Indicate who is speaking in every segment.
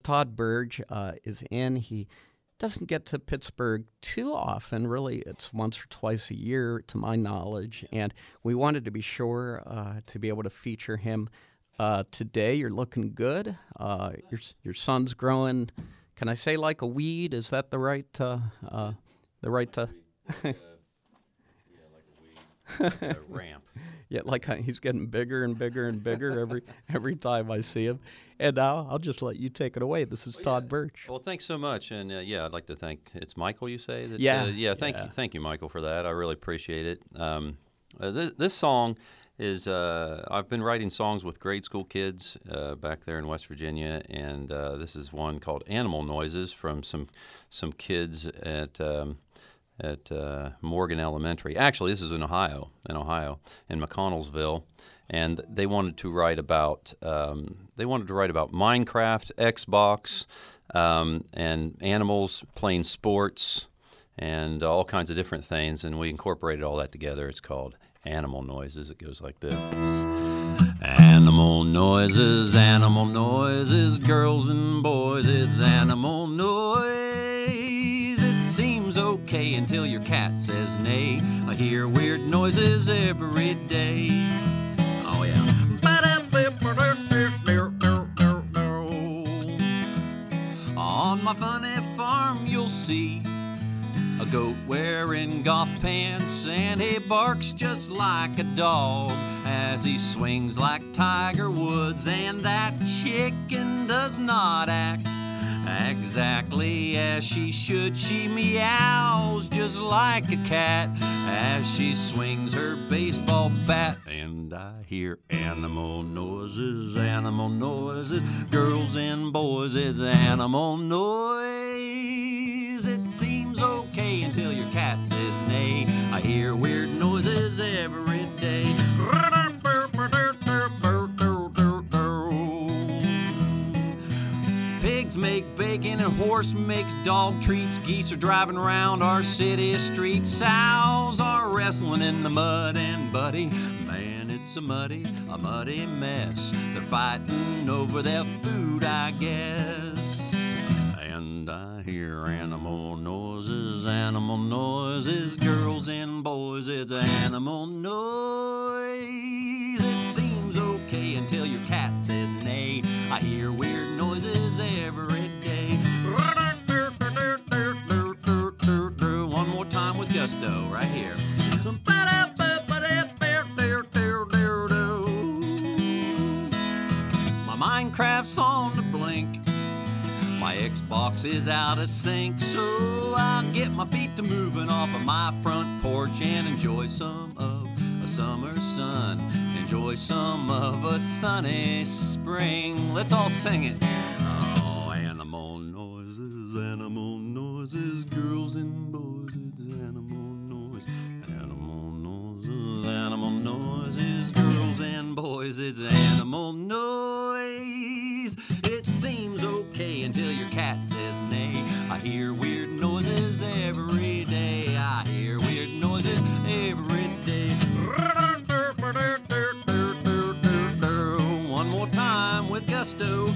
Speaker 1: Todd Burge is in. He doesn't get to Pittsburgh too often. Really, it's once or twice a year, to my knowledge. And we wanted to be sure to be able to feature him today. You're looking good. Your son's growing. Can I say like a weed? Is that the right?
Speaker 2: Yeah, like a weed, like a ramp.
Speaker 1: Yeah, like he's getting bigger and bigger and bigger every time I see him. And now I'll just let you take it away. This is Todd Burge.
Speaker 2: Well, thanks so much, and I'd like to thank. It's Michael, you say? That, Thank you, Michael, for that. I really appreciate it. This song is I've been writing songs with grade school kids back there in West Virginia, and this is one called "Animal Noises" from some kids at Morgan Elementary. Actually, this is in Ohio, in McConnellsville, and they wanted to write about Minecraft, Xbox, and animals playing sports, and all kinds of different things. And we incorporated all that together. It's called Animal Noises. It goes like this. Animal noises, girls and boys, it's animal noise. It seems okay until your cat says nay. I hear weird noises every day. Oh yeah. On my funny farm you'll see a goat wearing golf pants, and he barks just like a dog as he swings like Tiger Woods. And that chicken does not act exactly as she should. She meows just like a cat as she swings her baseball bat. And I hear animal noises, girls and boys, it's animal noise. It seems okay until your cat says nay. I hear weird noises every day. Pigs make bacon and horse makes dog treats. Geese are driving around our city streets. Sows are wrestling in the mud, and buddy, man, it's a muddy mess. They're fighting over their food, I guess. And I hear animal noises, girls and boys, it's animal noise. It seems okay until your cat says nay. I hear weird noises every day. One more time with gusto, right here. My Minecraft's on the blink. My Xbox is out of sync, so I'll get my feet to moving off of my front porch and enjoy some of a summer sun. Enjoy some of a sunny spring. Let's all sing it. Oh, animal noises, girls and boys, it's animal noise. Animal noises, girls and boys, it's animal noise. It seems okay until your cat says nay. I hear weird noises every day. I hear weird noises every day. One more time with gusto.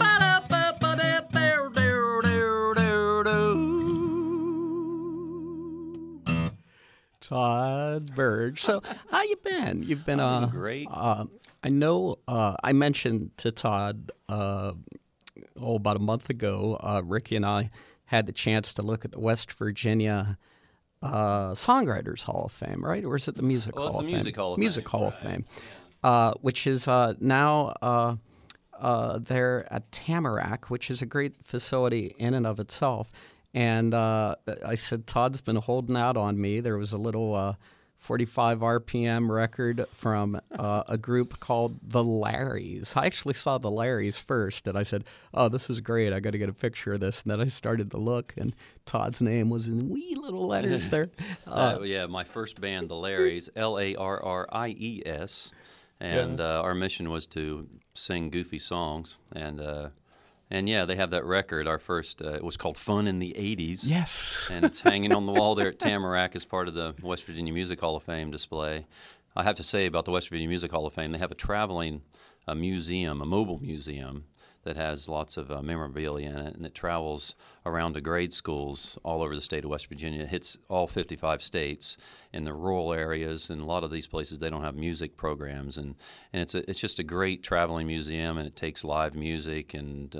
Speaker 1: Todd Burge. So, how you been? You've been
Speaker 2: great.
Speaker 1: I know I mentioned to Todd about a month ago. Ricky and I had the chance to look at the West Virginia Songwriters Hall of Fame, right? Or is it the Music Hall of Fame?
Speaker 2: Music Hall of Fame.
Speaker 1: Music Hall of Fame, which is now there at Tamarack, which is a great facility in and of itself. And I said, Todd's been holding out on me. There was a little 45 RPM record from a group called The Larrys. I actually saw The Larrys first, and I said, oh, this is great. I got to get a picture of this. And then I started to look, and Todd's name was in wee little letters there.
Speaker 2: My first band, The Larrys, Larries. And our mission was to sing goofy songs. And yeah, they have that record. Our first, it was called Fun in the 80s.
Speaker 1: Yes.
Speaker 2: And it's hanging on the wall there at Tamarack as part of the West Virginia Music Hall of Fame display. I have to say about the West Virginia Music Hall of Fame, they have a traveling museum, a mobile museum that has lots of memorabilia in it, and it travels around to grade schools all over the state of West Virginia. It hits all 55 states in the rural areas, and a lot of these places they don't have music programs, and it's just a great traveling museum, and it takes live music and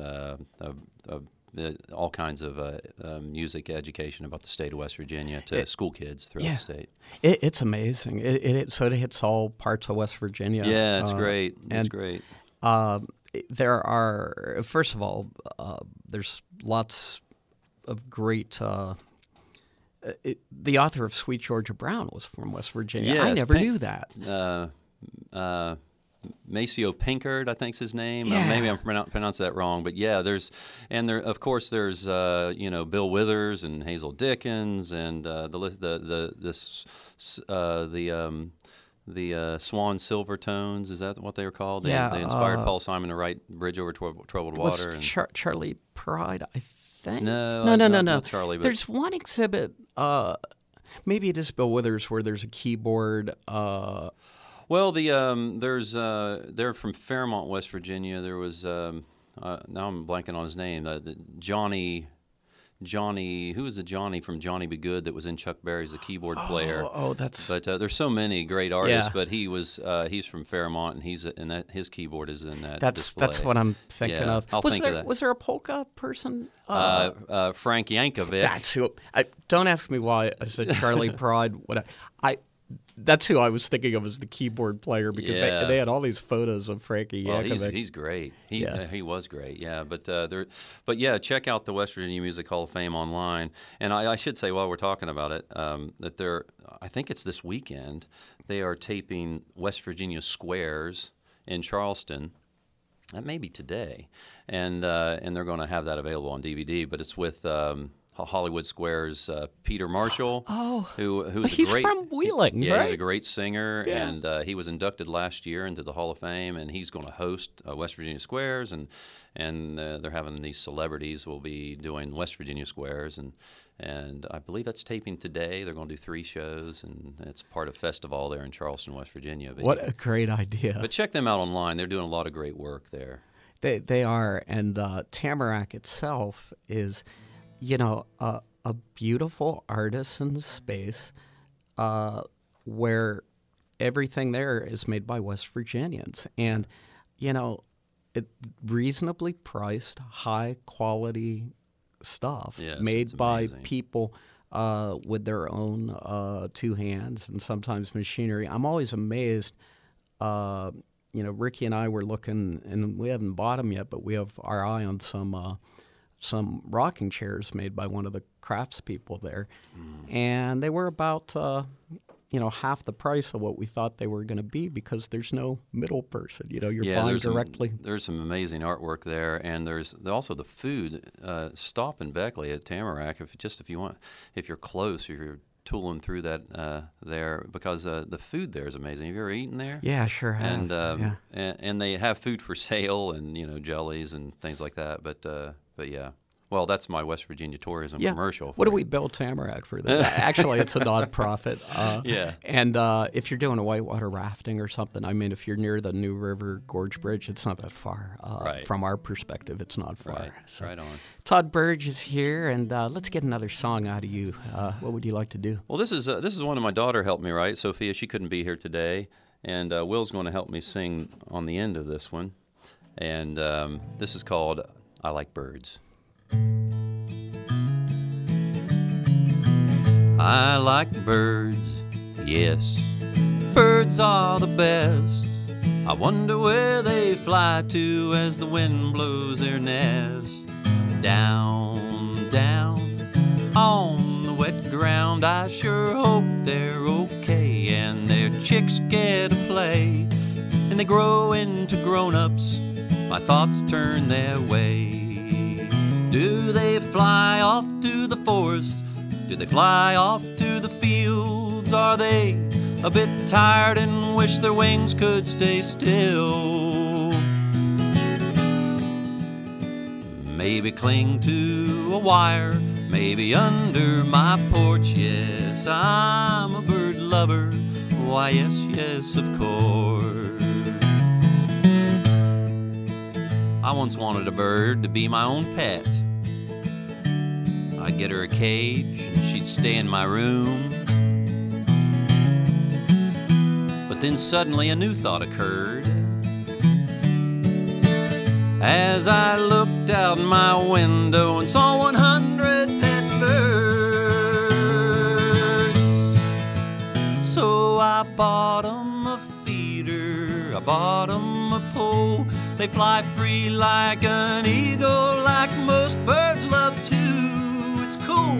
Speaker 2: all kinds of music education about the state of West Virginia to school kids throughout the state.
Speaker 1: It's amazing. So it hits all parts of West Virginia.
Speaker 2: Yeah, it's great. It's great.
Speaker 1: There are, first of all, there's lots of great. The author of Sweet Georgia Brown was from West Virginia.
Speaker 2: Yes,
Speaker 1: I never knew that.
Speaker 2: Maceo Pinkard, I think's his name.
Speaker 1: Yeah.
Speaker 2: Maybe I'm pronouncing that wrong, but yeah, there's of course there's Bill Withers and Hazel Dickens and the Swan Silvertones. Is that what they were called? They inspired Paul Simon to write Bridge Over Troubled Water.
Speaker 1: Charlie Pride, I think.
Speaker 2: No. Not Charlie. But
Speaker 1: there's one exhibit. Maybe it is Bill Withers where there's a keyboard.
Speaker 2: Well, they're from Fairmont, West Virginia. There was now I'm blanking on his name. Johnny, who was the Johnny from Johnny Be Good that was in Chuck Berry's the keyboard player? But there's so many great artists.
Speaker 1: Yeah.
Speaker 2: But he's from Fairmont, and his keyboard is in that display.
Speaker 1: That's what I'm thinking of.
Speaker 2: I'll think of that.
Speaker 1: Was there a polka person?
Speaker 2: Frank Yankovic.
Speaker 1: That's who. Don't ask me why I said Charlie Pride. That's who I was thinking of as the keyboard player because they had all these photos of Frankie Yankovic.
Speaker 2: Well, he's great. He was great. Yeah, but check out the West Virginia Music Hall of Fame online. And I should say while we're talking about it that I think it's this weekend they are taping West Virginia Squares in Charleston. That may be today, and they're going to have that available on DVD. But it's with Hollywood Squares, Peter Marshall, who's
Speaker 1: he's
Speaker 2: a great
Speaker 1: from Wheeling,
Speaker 2: yeah,
Speaker 1: right?
Speaker 2: He's a great singer, and he was inducted last year into the Hall of Fame, and he's going to host West Virginia Squares, and they're having these celebrities will be doing West Virginia Squares, and I believe that's taping today. They're going to do 3 shows, and it's part of Festival there in Charleston, West Virginia. But,
Speaker 1: what a great idea!
Speaker 2: But check them out online. They're doing a lot of great work there.
Speaker 1: They are, and Tamarack itself is. A beautiful artisan space where everything there is made by West Virginians. And, reasonably priced, high-quality stuff made by people with their own 2 hands and sometimes machinery. I'm always amazed. Ricky and I were looking, and we haven't bought them yet, but we have our eye on some rocking chairs made by one of the craftspeople there, and they were about half the price of what we thought they were going to be because there's no middle person. You're buying directly.
Speaker 2: There's some amazing artwork there, and there's also the food. Stop in Beckley at Tamarack if you want, if you're close, if you're tooling through that there, because the food there is amazing. Have you ever eaten there?
Speaker 1: Yeah, sure have.
Speaker 2: And they have food for sale and jellies and things like that. But yeah. Well, that's my West Virginia tourism commercial.
Speaker 1: What do we build Tamarack for that? Actually, it's a nonprofit. And if you're doing a whitewater rafting or something, I mean, if you're near the New River Gorge Bridge, it's not that far.
Speaker 2: Right.
Speaker 1: From our perspective, it's not far.
Speaker 2: Right.
Speaker 1: So,
Speaker 2: right on.
Speaker 1: Todd Burge is here, and let's get another song out of you. What would you like to do?
Speaker 2: Well, this is one of my daughter helped me write. Sophia, she couldn't be here today, and Will's going to help me sing on the end of this one. And this is called I Like Birds. I like birds, yes, birds are the best. I wonder where they fly to as the wind blows their nest. Down, down on the wet ground, I sure hope they're okay, and their chicks get a play, and they grow into grown-ups, my thoughts turn their way. Do they fly off to the forest? Do they fly off to the fields? Are they a bit tired and wish their wings could stay still? Maybe cling to a wire, maybe under my porch. Yes, I'm a bird lover. Why, yes, yes, of course. I once wanted a bird to be my own pet. I'd get her a cage and she'd stay in my room. But then suddenly a new thought occurred. As I looked out my window and saw 100 pet birds. So I bought 'em a feeder, I bought 'em a pole. They fly free like an eagle, like most birds love to. It's cool.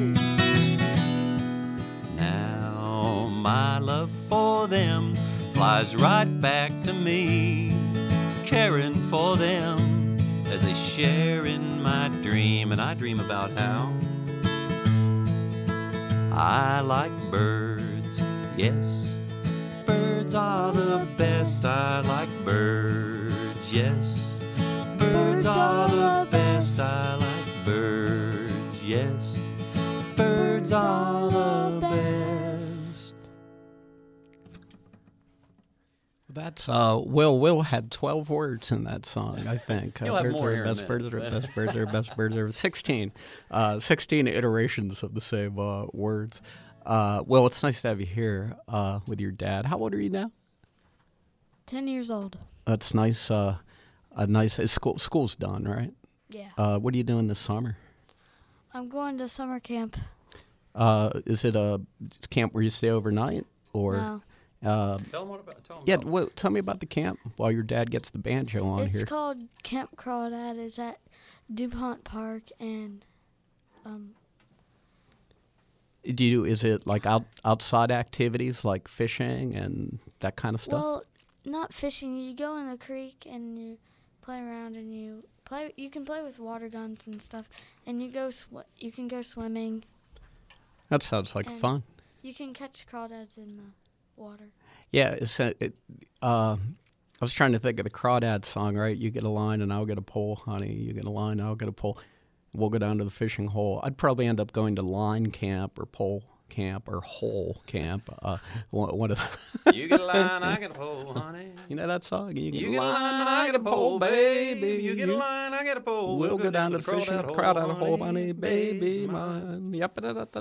Speaker 2: Now my love for them flies right back to me, caring for them as they share in my dream. And I dream about how I like birds. Yes, birds are the best. I like birds. Yes, birds are the best. I like birds. Yes, birds are the best.
Speaker 1: That's Will had 12 words in that song, I think.
Speaker 2: You'll have more here in a
Speaker 1: best birds
Speaker 2: minute.
Speaker 1: are best birds are best birds are 16 iterations of the same words. Will, it's nice to have you here with your dad. How old are you now?
Speaker 3: 10 years old.
Speaker 1: That's nice. School's done, right?
Speaker 3: Yeah.
Speaker 1: What are you doing this summer?
Speaker 3: I'm going to summer camp.
Speaker 1: Is it a camp where you stay overnight, or?
Speaker 3: No.
Speaker 2: Tell them what about. Tell them
Speaker 1: Yeah,
Speaker 2: about.
Speaker 1: well, tell me about the camp while your dad gets the banjo on
Speaker 3: It's
Speaker 1: here.
Speaker 3: called Camp Crawdad. It's at DuPont Park, and
Speaker 1: Is it like outside activities like fishing and that kind of stuff?
Speaker 3: well, not fishing. You go in the creek and you play around, and you can play with water guns and stuff, and you can go swimming.
Speaker 1: That sounds like
Speaker 3: and
Speaker 1: fun.
Speaker 3: You can catch crawdads in the water.
Speaker 1: Yeah, I was trying to think of the Crawdad song, right? You get a line and I'll get a pole, honey. You get a line, I'll get a pole. We'll go down to the fishing hole. I'd probably end up going to line camp or pole camp or hole camp. One of the
Speaker 2: You get a line, I get a pole, honey.
Speaker 1: You know that song?
Speaker 2: You get a line, I get a pole, baby. You get a line, I get a pole.
Speaker 1: We'll go down to the fishing Crawdad hole, honey,
Speaker 2: honey,
Speaker 1: baby mine. Yep.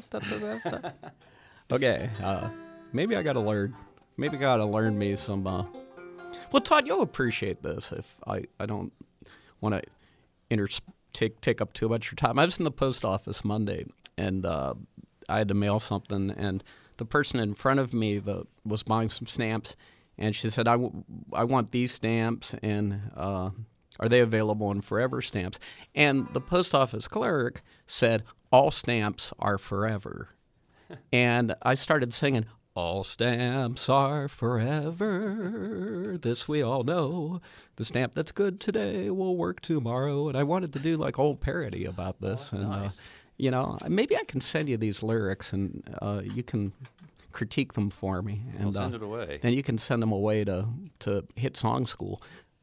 Speaker 1: Okay, maybe I got to learn. Maybe I got to learn me some. Well, Todd, you'll appreciate this if I don't want to take up too much of your time. I was in the post office Monday, and I had to mail something, and the person in front of me was buying some stamps, and she said, I want these stamps, and are they available in forever stamps? And the post office clerk said, all stamps are forever. And I started singing, all stamps are forever, this we all know. The stamp that's good today will work tomorrow. And I wanted to do like a whole parody about this. And,
Speaker 2: nice.
Speaker 1: Maybe I can send you these lyrics and you can critique them for me. And
Speaker 2: We'll send it away.
Speaker 1: then you can send them away to Hit Song School.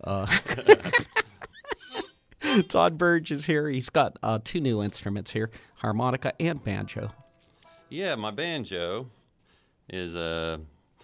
Speaker 1: Todd Burge is here. He's got 2 new instruments here, harmonica and banjo.
Speaker 2: Yeah, my banjo is the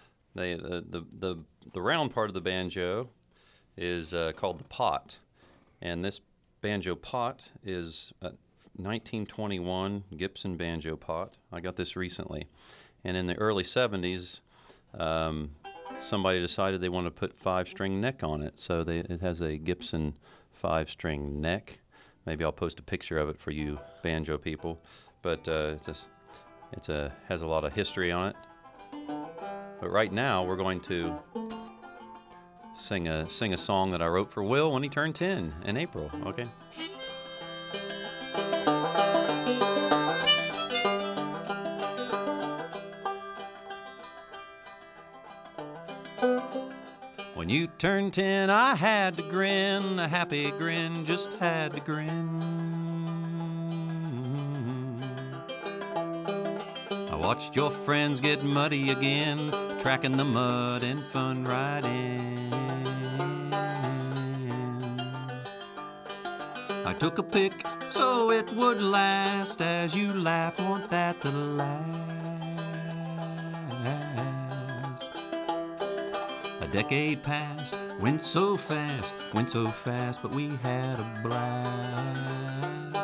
Speaker 2: round part of the banjo is called the pot, and this banjo pot is a 1921 Gibson banjo pot. I got this recently, and in the early 70s, somebody decided they wanted to put 5-string neck on it, so it has a Gibson 5-string neck. Maybe I'll post a picture of it for you banjo people, but has a lot of history on it. But right now we're going to sing a song that I wrote for Will when he turned 10 in April. Okay. When you turned 10, I had to grin, a happy grin, just had to grin. I watched your friends get muddy again, tracking the mud and fun riding. I took a pic so it would last, as you laughed, want that to last. A decade passed, went so fast, but we had a blast.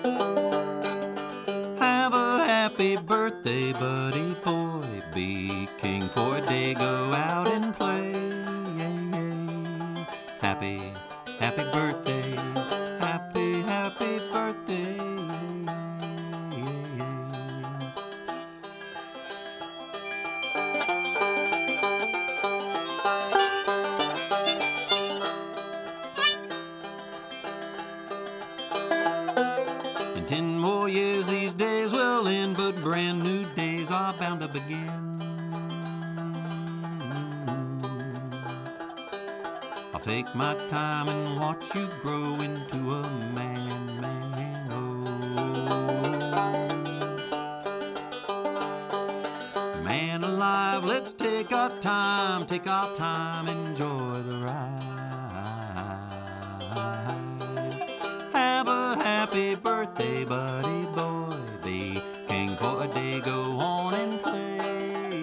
Speaker 2: Have a happy birthday, buddy boy. Be king for a day, go out and play. Happy, happy birthday, happy, happy birthday. In 10 more years these days will end, but brand new days are bound to begin. I'll take my time and watch you grow into a man, man, oh. Man alive, let's take our time, enjoy the ride. Have a happy birthday, buddy boy. Be king for a day, go on and play.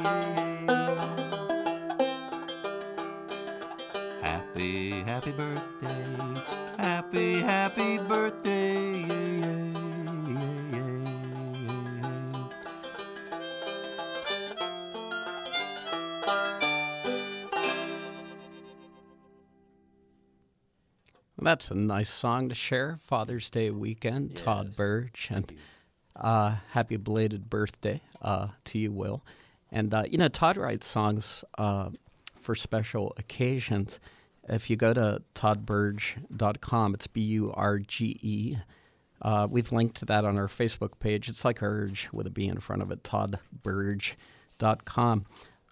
Speaker 2: Happy, happy birthday. Happy, happy birthday.
Speaker 1: Well, that's a nice song to share. Father's Day weekend, yes. Todd Burge, and happy belated birthday to you, Will. And, Todd writes songs for special occasions. If you go to toddburge.com, it's B-U-R-G-E. We've linked to that on our Facebook page. It's like Urge with a B in front of it, toddburge.com.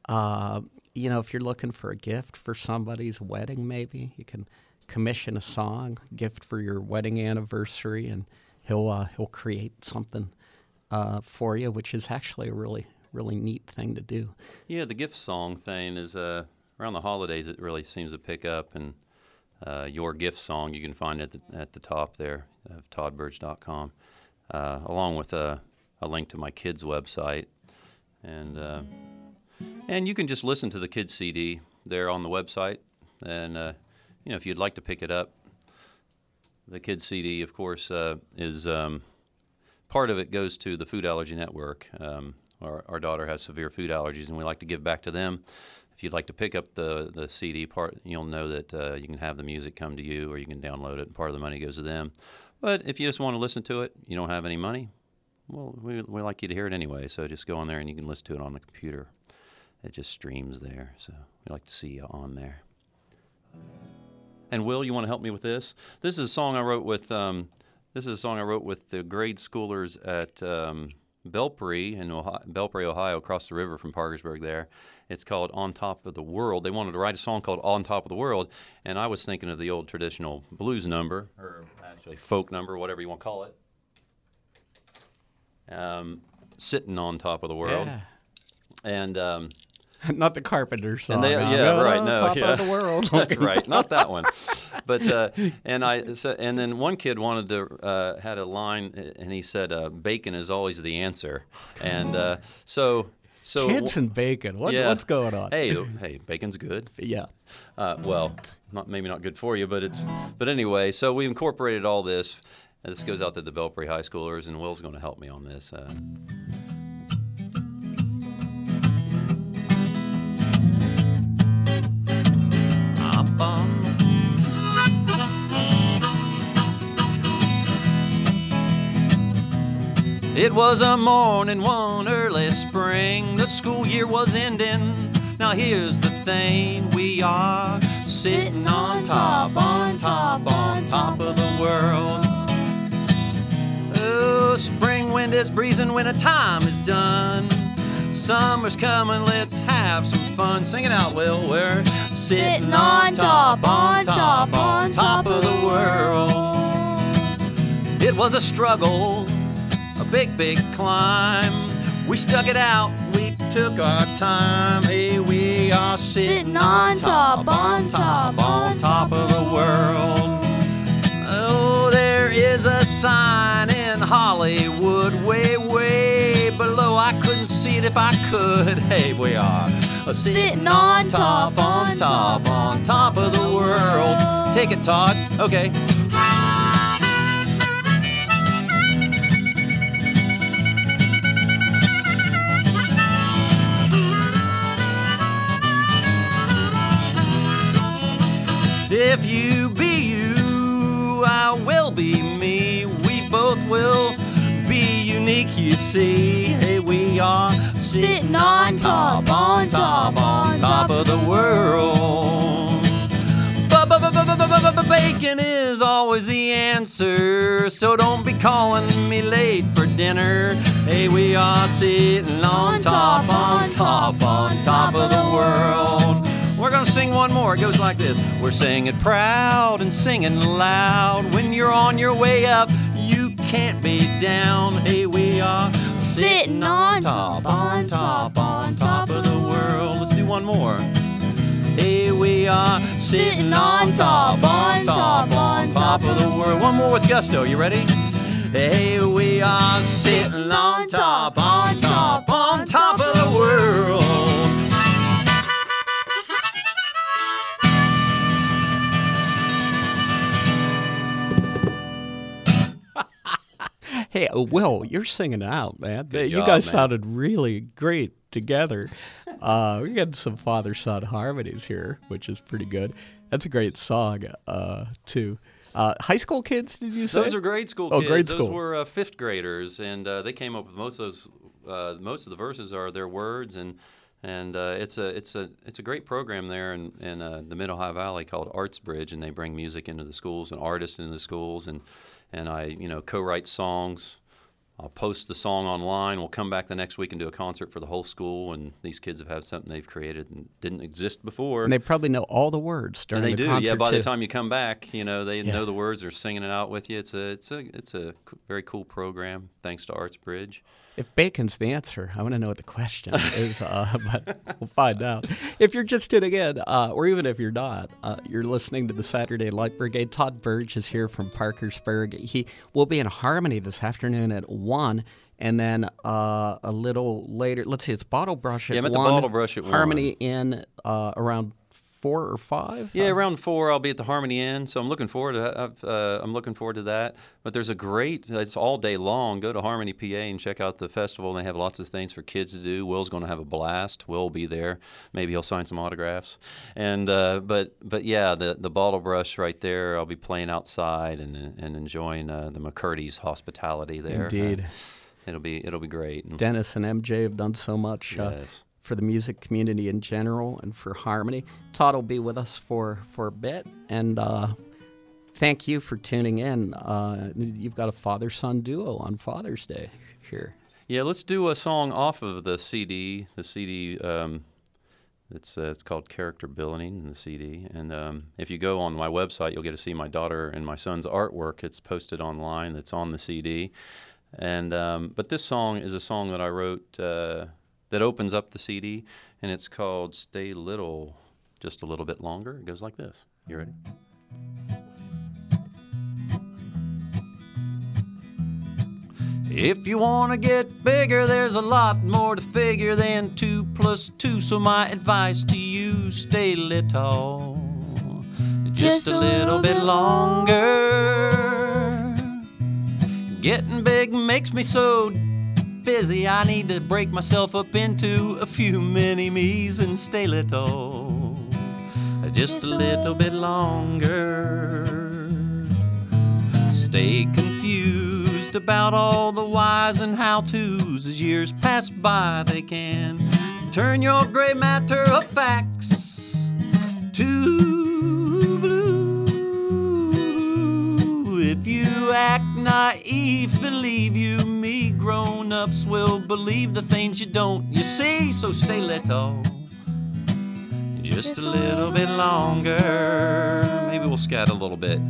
Speaker 1: If you're looking for a gift for somebody's wedding, maybe, you can commission a song, gift for your wedding anniversary, and he'll create something for you, which is actually a really, really neat thing to do.
Speaker 2: Yeah, the gift song thing is around the holidays. It really seems to pick up, and your gift song you can find at the top there of toddburge.com, along with a link to my kids' website, and you can just listen to the kids' CD there on the website, and if you'd like to pick it up, the kids' CD, of course, is part of it goes to the Food Allergy Network. Our daughter has severe food allergies, and we like to give back to them. If you'd like to pick up the CD part, you'll know that you can have the music come to you, or you can download it, and part of the money goes to them. But if you just want to listen to it, you don't have any money, well, we like you to hear it anyway, so just go on there and you can listen to it on the computer. It just streams there, so we like to see you on there. And Will, you want to help me with this? This is a song I wrote with the grade schoolers at Belpre in Ohio, across the river from Parkersburg there. It's called On Top of the World. They wanted to write a song called On Top of the World, and I was thinking of the old traditional blues number, or actually folk number, whatever you want to call it. Sitting on top of the world.
Speaker 1: Yeah.
Speaker 2: And
Speaker 1: not the Carpenter song.
Speaker 2: And right, no,
Speaker 1: top of the world.
Speaker 2: That's right, not that one. But and then one kid wanted to had a line, and he said, "Bacon is always the answer." And so
Speaker 1: kids and bacon. What's going on?
Speaker 2: Hey, bacon's good.
Speaker 1: Yeah.
Speaker 2: Well, maybe not good for you, but anyway. So we incorporated all this. And this goes out to the Belpre high schoolers, and Will's going to help me on this. It was a morning one early spring. The school year was ending. Now here's the thing, we are sitting on top of the world. Oh, spring wind is breezing when the time is done. Summer's coming, let's have some fun. Sing it out, Will. We're sitting on top of the world. It was a struggle, a big climb. We stuck it out, we took our time. Hey, we are sitting on top of the world. Oh, there is a sign in Hollywood, way below. I couldn't see it if I could. Hey, we are
Speaker 3: Sitting on top,
Speaker 2: on top of the world. Take it, Todd. Okay. If you be you, I will be me. We both will be unique, you see. Hey, we are
Speaker 3: sitting on top
Speaker 2: of the world. Bacon is always the answer, so don't be calling me late for dinner. Hey, we are sitting on top of the world. We're gonna sing one more. It goes like this. We're singing proud and singing loud. When you're on your way up, you can't be down. Hey, we are
Speaker 3: sitting on top
Speaker 2: of the world. Let's do one more. Hey, we are sitting on top of the world. One more with gusto. You ready? Hey, we are sitting on top of the world.
Speaker 1: Hey, Will, you're singing out, man.
Speaker 2: Good
Speaker 1: You
Speaker 2: job,
Speaker 1: guys
Speaker 2: man.
Speaker 1: sounded really great together. We got some father-son harmonies here, which is pretty good. That's a great song, too. High school kids, did you say?
Speaker 2: Those are grade school
Speaker 1: Oh,
Speaker 2: kids.
Speaker 1: grade
Speaker 2: Those
Speaker 1: school.
Speaker 2: were fifth graders, and they came up with most of those. Most of the verses are their words, and it's a great program there in the Mid Ohio Valley called Arts Bridge, and they bring music into the schools and artists into the schools, and I co-write songs. I'll post the song online. We'll come back the next week and do a concert for the whole school, and these kids have something they've created and didn't exist before.
Speaker 1: And they probably know all the words during
Speaker 2: And they
Speaker 1: the
Speaker 2: do,
Speaker 1: concert,
Speaker 2: yeah. By
Speaker 1: too.
Speaker 2: the time you come back, they know the words. They're singing it out with you. It's a very cool program. Thanks to Arts Bridge.
Speaker 1: If bacon's the answer, I want to know what the question is, but we'll find out. If you're just tuning in, or even if you're not, you're listening to the Saturday Light Brigade. Todd Burge is here from Parkersburg. He will be in Harmony this afternoon at 1, and then a little later, let's see, it's Bottle Brush at 1.
Speaker 2: Yeah, I'm at the Bottle Brush at 1.
Speaker 1: Harmony in around 4 or 5?
Speaker 2: Yeah, around 4 I'll be at the Harmony Inn, so I'm looking forward to that. But there's it's all day long. Go to Harmony, PA, and check out the festival. They have lots of things for kids to do. Will's going to have a blast. Will will be there. Maybe he'll sign some autographs. And but yeah, the Bottle Brush right there. I'll be playing outside and enjoying the McCurdy's hospitality there.
Speaker 1: Indeed.
Speaker 2: It'll be great.
Speaker 1: Dennis and MJ have done so much.
Speaker 2: Yes.
Speaker 1: For the music community in general and for Harmony. Todd will be with us for a bit, and thank you for tuning in. You've got a father-son duo on Father's Day here.
Speaker 2: Yeah, let's do a song off of the CD. The CD, it's called Character Building, the CD. And if you go on my website, you'll get to see my daughter and my son's artwork. It's posted online. It's on the CD. And but this song is a song that I wrote that opens up the CD, and it's called Stay Little, Just a Little Bit Longer. It goes like this. You ready? If you want to get bigger, there's a lot more to figure than 2 + 2. So my advice to you, stay little, just a little bit longer. Getting big makes me so busy, I need to break myself up into a few mini-me's and stay little, just a little bit longer. Stay confused about all the whys and how-tos. As years pass by, they can turn your gray matter of facts to blue. If you act naive, believe you me, grown-ups will believe the things you don't, you see. So stay little, just a little bit longer. Maybe we'll scat a little bit.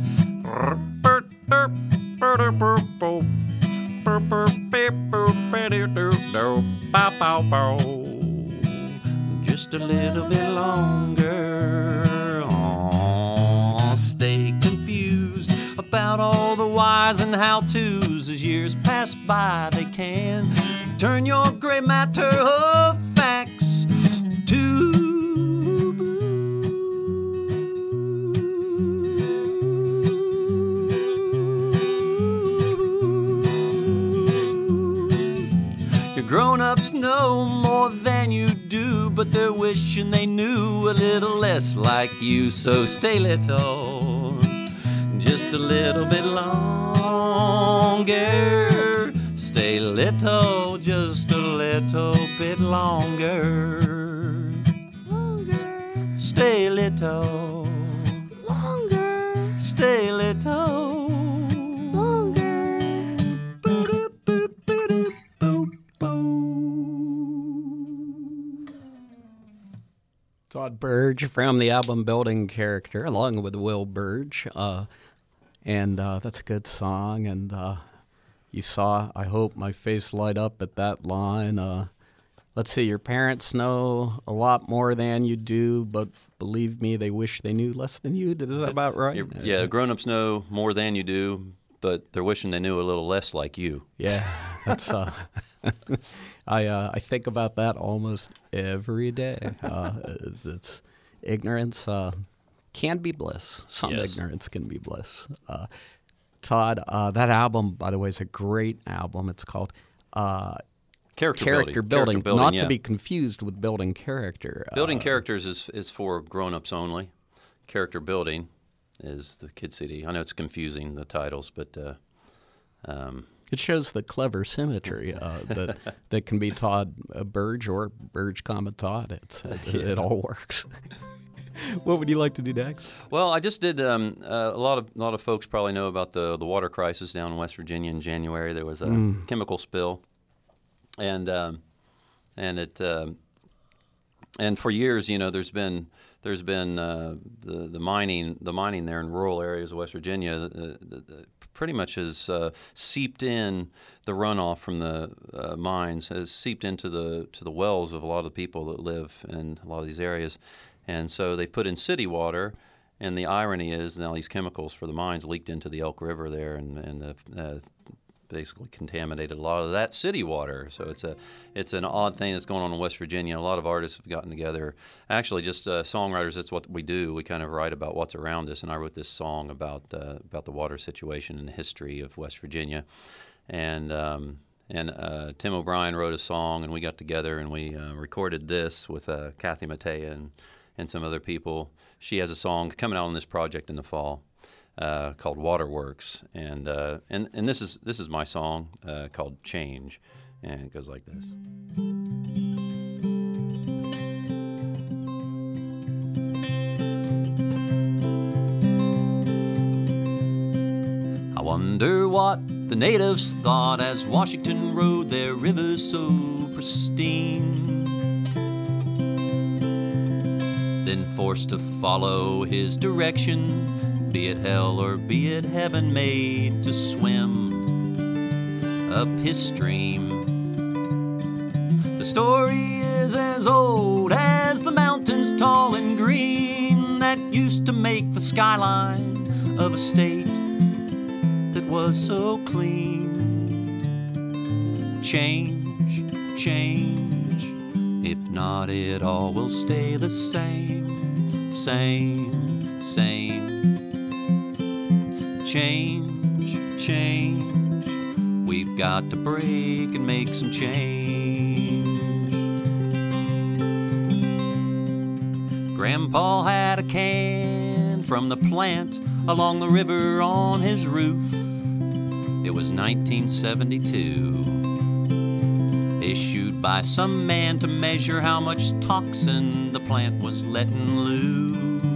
Speaker 2: Just a little bit longer. Aww, stay confused about all the whys and how-tos. As years pass by, they can turn your gray matter of facts to Grown-ups know more than you do, but they're wishing they knew a little less like you. So stay little, just a little bit longer. Stay little, just a little bit longer. Stay little,
Speaker 3: Longer.
Speaker 2: stay little.
Speaker 1: Todd Burge from the album Building Character, along with Will Burge. And that's a good song. And you saw, I hope, my face light up at that line. Let's see, your parents know a lot more than you do, but believe me, they wish they knew less than you. Is that about right?
Speaker 2: Yeah, grown-ups know more than you do, but they're wishing they knew a little less like you.
Speaker 1: Yeah, that's I think about that almost every day. It's ignorance can be bliss. Some
Speaker 2: Yes.
Speaker 1: ignorance can be bliss. Todd, that album, by the way, is a great album. It's called Character Building, not
Speaker 2: yeah.
Speaker 1: to be confused with Building Character.
Speaker 2: Building Characters is for grown-ups only. Character Building is the kid CD. I know it's confusing, the titles, but
Speaker 1: it shows the clever symmetry that can be Todd Burge or Burge, Todd. It all works. What would you like to do next?
Speaker 2: well, I just did. A lot of folks probably know about the water crisis down in West Virginia in January. There was a chemical spill, and for years, you know, there's been the mining there in rural areas of West Virginia. Pretty much has seeped in the runoff from the mines, has seeped into the wells of a lot of the people that live in a lot of these areas, and so they put in city water. And the irony is now these chemicals for the mines leaked into the Elk River there, and basically contaminated a lot of that city water. So it's an odd thing that's going on in West Virginia. A lot of artists have gotten together. Actually, just songwriters. That's what we do. We kind of write about what's around us. And I wrote this song about the water situation and the history of West Virginia. And Tim O'Brien wrote a song, and we got together and we recorded this with Kathy Mattea and some other people. She has a song coming out on this project in the fall. Called Waterworks, and this is my song called Change, and it goes like this. I wonder what the natives thought as Washington rode their rivers so pristine, then forced to follow his direction. Be it hell or be it heaven, made to swim up his stream. The story is as old as the mountains tall and green that used to make the skyline of a state that was so clean. Change, change, if not it all will stay the same, same, same. Change, change, we've got to break and make some change. Grandpa had a can from the plant along the river on his roof. It was 1972, issued by some man to measure how much toxin the plant was letting loose.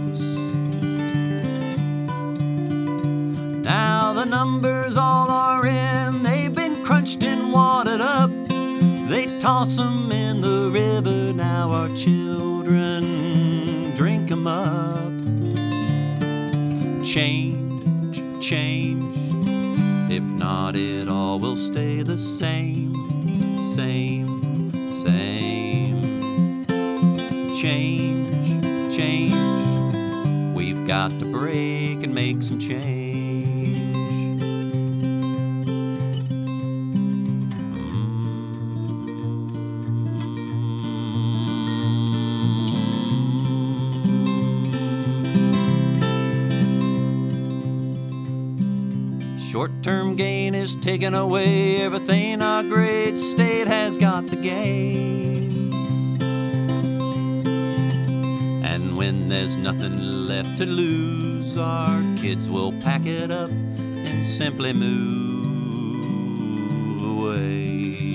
Speaker 2: Now the numbers all are in, they've been crunched and watered up. They toss 'em in the river, now our children drink 'em up. Change, change, if not it all will stay the same, same, same. Change, change, we've got to break and make some change. Short-term gain is just taking away everything our great state has got to gain. And when there's nothing left to lose, our kids will pack it up and simply move away.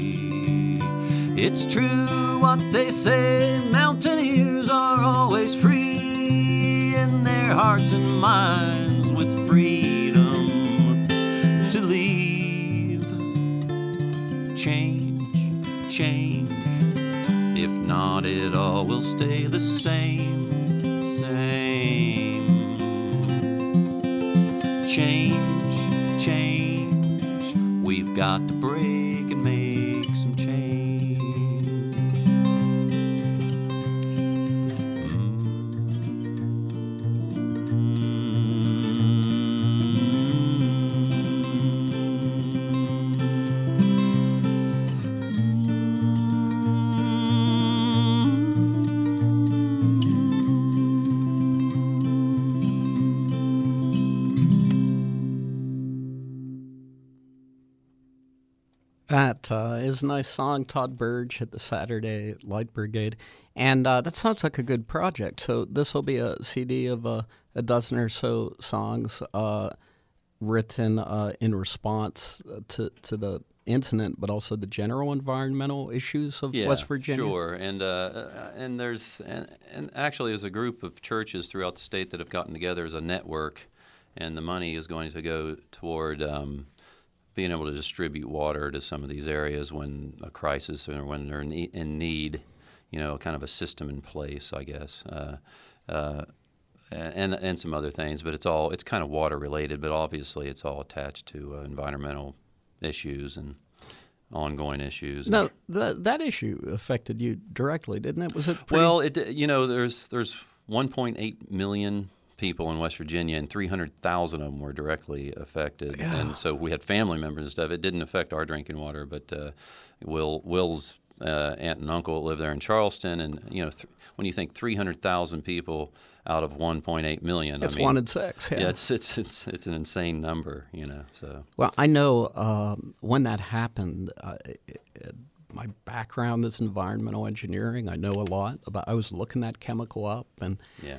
Speaker 2: It's true what they say, mountaineers are always free in their hearts and minds, with freedom to leave. Change, change. If not, it all will stay the same, same. Change, change. We've got to break and make some change.
Speaker 1: That is a nice song. Todd Burge at the Saturday Light Brigade. And that sounds like a good project. So this will be a CD of a dozen or so songs written in response to the incident, but also the general environmental issues of West Virginia.
Speaker 2: Sure. And actually there's a group of churches throughout the state that have gotten together as a network, and the money is going to go toward being able to distribute water to some of these areas when a crisis or when they're in need, kind of a system in place, I guess, and some other things. But it's kind of water related, but obviously it's all attached to environmental issues and ongoing issues.
Speaker 1: No, that issue affected you directly, didn't it? Was it pretty...
Speaker 2: Well, there's 1.8 million people in West Virginia, and 300,000 of them were directly affected.
Speaker 1: Yeah.
Speaker 2: And so we had family members and stuff. It didn't affect our drinking water, but Will's aunt and uncle live there in Charleston, and when you think 300,000 people out of 1.8 million,
Speaker 1: it's 1 in 6. Yeah,
Speaker 2: it's an insane number, So
Speaker 1: well, I know when that happened. My background is environmental engineering. I know a lot about. I was looking that chemical up, and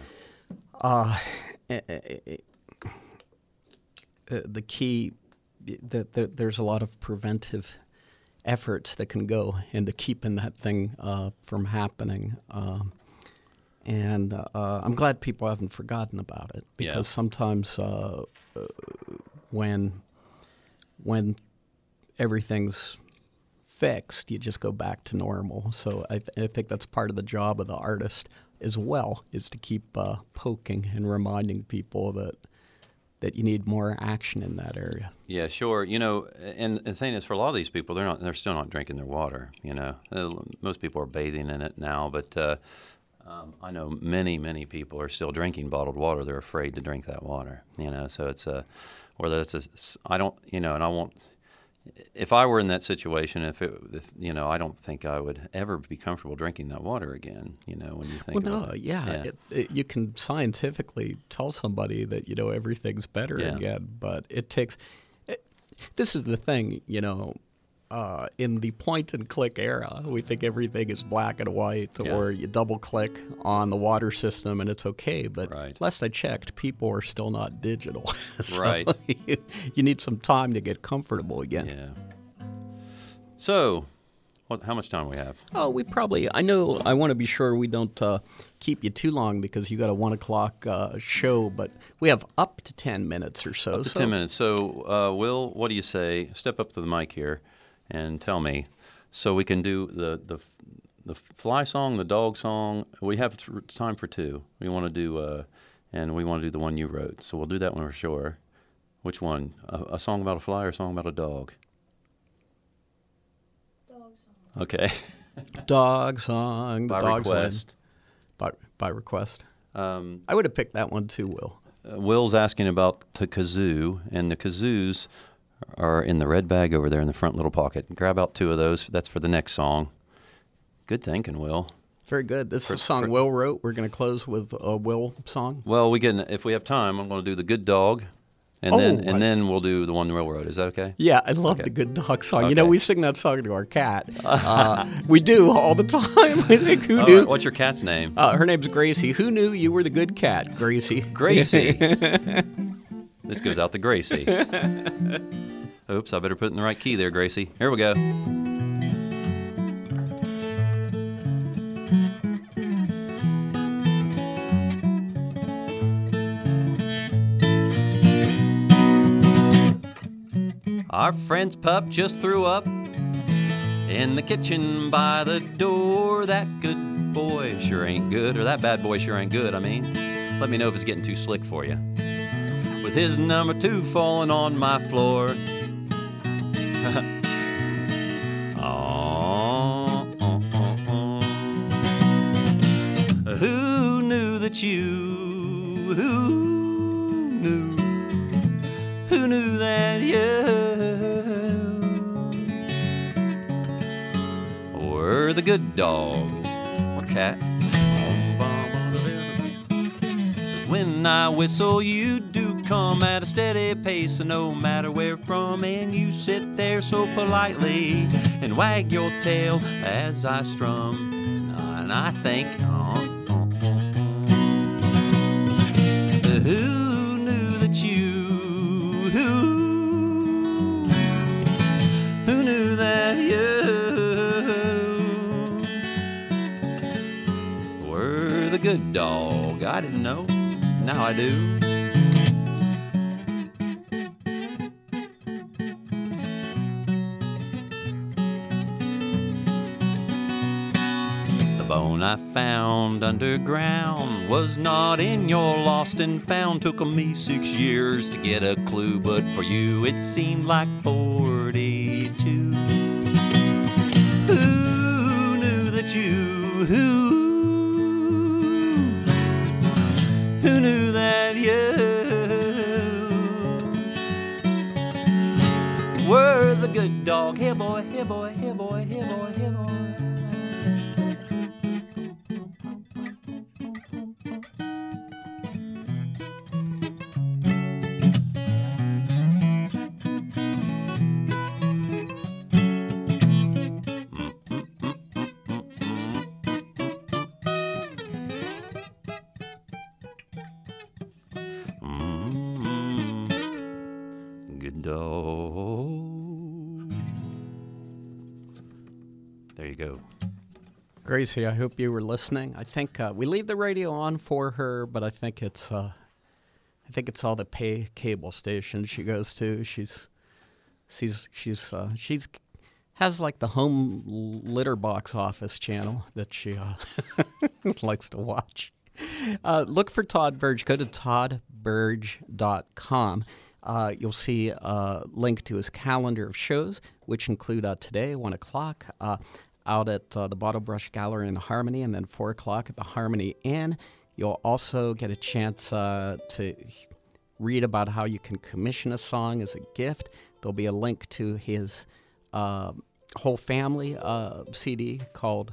Speaker 1: the key that there's a lot of preventive efforts that can go into keeping that thing from happening. And I'm glad people haven't forgotten about it, because sometimes when everything's fixed, you just go back to normal. So I think that's part of the job of the artist as well, is to keep poking and reminding people that you need more action in that area.
Speaker 2: Yeah, sure. And the thing is, for a lot of these people, they're still not drinking their water. Most people are bathing in it now, but I know many people are still drinking bottled water. They're afraid to drink that water. So it's I don't, and I won't. If I were in that situation, if I don't think I would ever be comfortable drinking that water again. When you think about it.
Speaker 1: You can scientifically tell somebody that everything's better again, but it takes. This is the thing, in the point-and-click era, we think everything is black and white, or you double-click on the water system and it's okay. But last I checked, people are still not digital. So
Speaker 2: right.
Speaker 1: You need some time to get comfortable again.
Speaker 2: Yeah. So, how much time do we have?
Speaker 1: Oh, I know I want to be sure we don't keep you too long, because you got a 1 o'clock show, but we have up to 10 minutes or so.
Speaker 2: Up to 10 minutes. So, Will, what do you say? Step up to the mic here and tell me, so we can do the fly song, the dog song. We have time for 2. We want to do, and we want to do the one you wrote. So we'll do that one for sure. Which one? A song about a fly or a song about a dog?
Speaker 3: Dog song.
Speaker 2: Okay.
Speaker 1: Dog song.
Speaker 2: By request.
Speaker 1: By request. I would have picked that one too, Will.
Speaker 2: Will's asking about the kazoo, and the kazoos are in the red bag over there in the front little pocket. Grab out 2 of those. That's for the next song. Good thinking, Will.
Speaker 1: Very good. This is a song Will wrote. We're going to close with a Will song.
Speaker 2: Well, if we have time, I'm going to do The Good Dog, And then we'll do the One Railroad. Is that okay?
Speaker 1: Yeah, I love
Speaker 2: Okay.
Speaker 1: the Good Dog song.
Speaker 2: Okay.
Speaker 1: You know, we sing that song to our cat. We do all the time. I think, who
Speaker 2: All
Speaker 1: knew?
Speaker 2: right, what's your cat's name?
Speaker 1: Her name's Gracie. Who knew you were the good cat, Gracie?
Speaker 2: Gracie. This goes out to Gracie. Oops, I better put it in the right key there, Gracie. Here we go. Our friend's pup just threw up in the kitchen by the door. That good boy sure ain't good, or that bad boy sure ain't good, I mean. Let me know if it's getting too slick for you. With his number 2 falling on my floor. Oh, oh, oh, oh. Who knew that you, who knew that you were the good dog or cat? When I whistle, you do come at a steady pace, and no matter where from, and you sit there so politely and wag your tail as I strum, and I think, who knew that you, who knew that you were the good dog? I didn't know. Now I do. The bone I found underground was not in your lost and found. Took me 6 years to get a clue, but for you it seemed like 42. Who knew that you, who knew that you were the good dog? Here boy, here boy, here boy, here boy, here boy. Good dog. There you go.
Speaker 1: Gracie, I hope you were listening. I think we leave the radio on for her, but I think it's all the pay cable stations she goes to. She's has like the home litter box office channel that she likes to watch. Look for Todd Burge. Go to toddburge.com. You'll see a link to his calendar of shows, which include today, 1 o'clock, out at the Bottle Brush Gallery in Harmony, and then 4 o'clock at the Harmony Inn. You'll also get a chance to read about how you can commission a song as a gift. There'll be a link to his whole family CD called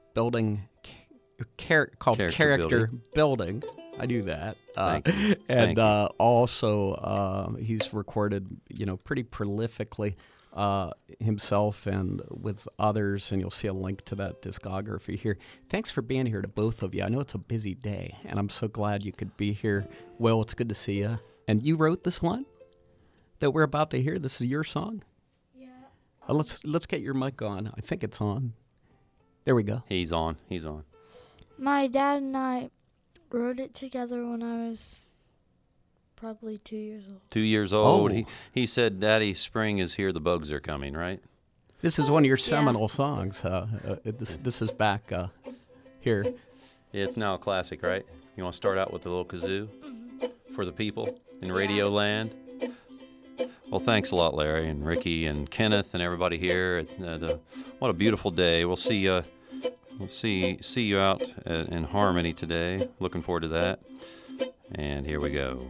Speaker 1: Character Building. I do that.
Speaker 2: Thank you.
Speaker 1: And
Speaker 2: Thank you.
Speaker 1: Also, he's recorded, pretty prolifically himself and with others, and you'll see a link to that discography here. Thanks for being here to both of you. I know it's a busy day, and I'm so glad you could be here. Will, it's good to see you. And you wrote this one that we're about to hear? This is your song?
Speaker 3: Yeah.
Speaker 1: Let's get your mic on. I think it's on. There we go.
Speaker 2: He's on.
Speaker 3: My dad and I wrote it together when I was probably 2 years old.
Speaker 2: 2 years old.
Speaker 1: Oh.
Speaker 2: He said, "Daddy, spring is here. The bugs are coming." Right?
Speaker 1: This is one of your seminal songs. This is back here.
Speaker 2: Yeah, it's now a classic, right? You want to start out with a little kazoo for the people in Radio Land? Well, thanks a lot, Larry and Ricky and Kenneth and everybody here. What a beautiful day. We'll see you out in Harmony today. Looking forward to that. And here we go.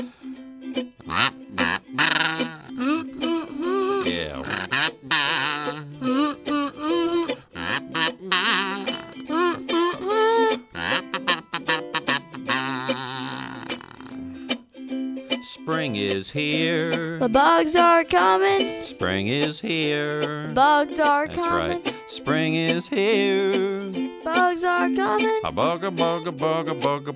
Speaker 2: Yeah. Spring is here.
Speaker 3: The bugs are coming.
Speaker 2: Spring is here.
Speaker 3: Bugs are
Speaker 2: That's
Speaker 3: coming.
Speaker 2: right. Spring is here.
Speaker 3: Bugs are coming.
Speaker 2: A bug, a bug, a bug, a bug, a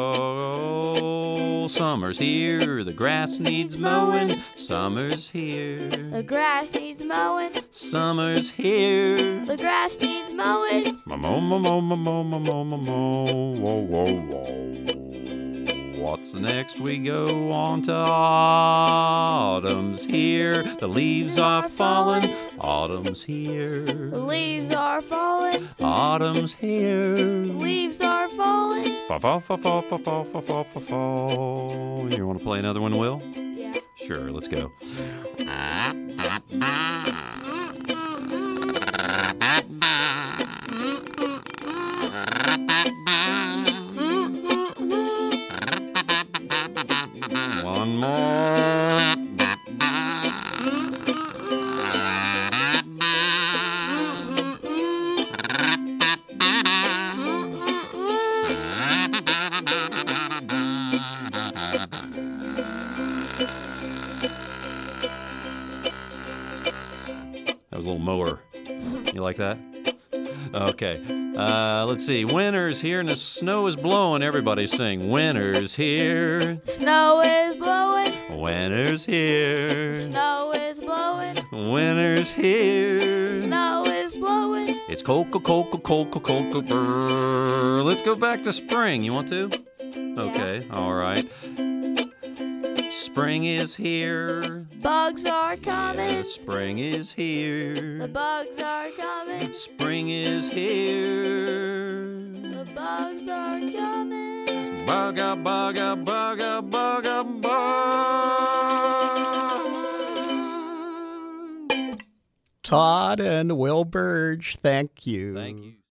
Speaker 2: bug. Summer's here. The grass needs mowing. Summer's here.
Speaker 3: The grass needs mowing.
Speaker 2: Summer's here.
Speaker 3: The grass needs mowing.
Speaker 2: Mo, mo, mo, mo, mo, mo, mo, mo, mo. Whoa, whoa, whoa. What's next? We go on to autumn's here. The leaves are falling. Autumn's here.
Speaker 3: The leaves are falling.
Speaker 2: Autumn's here.
Speaker 3: The leaves are falling.
Speaker 2: Fa fa fa fa fa fa fa fa fa fa. You want to play another one, Will?
Speaker 3: Yeah.
Speaker 2: Sure, let's go. One more. That was a little mower. You like that? Okay. Let's see. Winter's here and the snow is blowing. Everybody sing. Winter's here.
Speaker 3: Snow is blowing.
Speaker 2: Winter's here.
Speaker 3: Snow is blowing.
Speaker 2: Winter's here.
Speaker 3: Snow is blowing.
Speaker 2: It's coca, coca, coca, coca. Brr. Let's go back to spring. You want to? Okay. All right. Spring is here.
Speaker 3: Bugs are coming.
Speaker 2: Yeah, spring is here.
Speaker 3: The bugs are coming.
Speaker 2: Spring is here.
Speaker 3: The bugs are coming.
Speaker 2: Bugga, bugga, bugga, bugga, bug.
Speaker 1: Todd and Will Burge, thank you.
Speaker 2: Thank you.